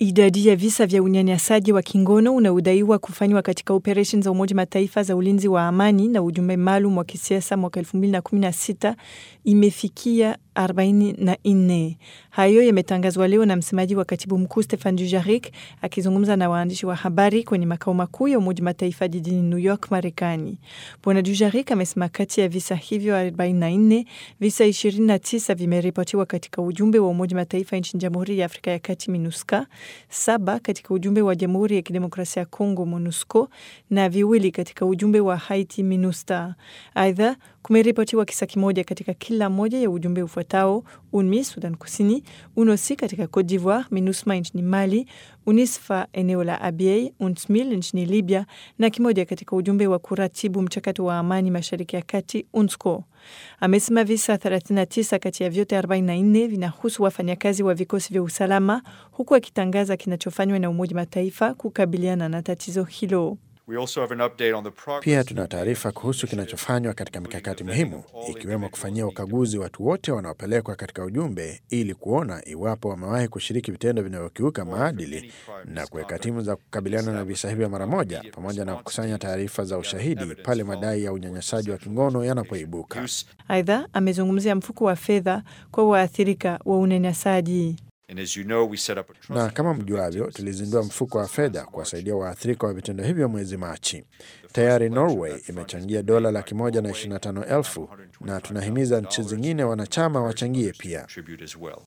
Idadi ya visa vya unyanyasaji wa kingono unaodaiwa kufanywa katika operesheni za Umoja Mataifa za ulinzi wa amani na ujumbe maalum wa kisiasa mwaka 2016 imefikia 44. Hayo yametangazwa leo na msemaji wa katibu mkuu Stéphane Dujarric akizungumza na waandishi wa habari kwenye makao makuu ya Umoja Mataifa jijini New York, Marekani. Bwana Dujarric amesema kati ya visa hivyo 44, visa 29 vimeripotiwa katika ujumbe wa Umoja Mataifa nchini Jamhuri ya Afrika ya Kati MINUSCA, 7 katika ujumbe wa Jamhuri ya Kidemokrasia ya Kongo MONUSCO na 2 katika ujumbe wa Haiti MINUSTA. Aidha, kumeripotiwa kisa kimoja katika kila moja ya ujumbe ufuatao: UNMISS Sudan Kusini, UNOSI katika Cote d'Ivoire, MINUSMA nchini Mali, UNISFA eneo la Abyei, UNSMIL nchini Libya na kimoja katika ujumbe wa kuratibu mchakato wa amani Mashariki ya Kati UNSCO. Amesema visa 39 kati ya vyote 44 vinahusu wafanyakazi wa vikosi vya usalama, huku akitangaza kinachofanywa na Umoja Mataifa kukabiliana na tatizo hilo. Pia tuna taarifa kuhusu kinachofanywa katika mikakati muhimu, ikiwemo kufanyia ukaguzi watu wote wanaopelekwa katika ujumbe ili kuona iwapo wamewahi kushiriki vitendo vinavyokiuka maadili na kuweka timu za kukabiliana na visa hivyo mara moja, pamoja na kukusanya taarifa za ushahidi pale madai ya unyanyasaji wa kingono yanapoibuka. Aidha, amezungumzia mfuko wa fedha kwa waathirika wa unyanyasaji. Na kama mjuavyo, tulizindua mfuko wa fedha kuwasaidia waathirika wa vitendo hivyo mwezi Machi. Tayari Norway imechangia dola 125,000 na tunahimiza nchi zingine wanachama wachangie pia.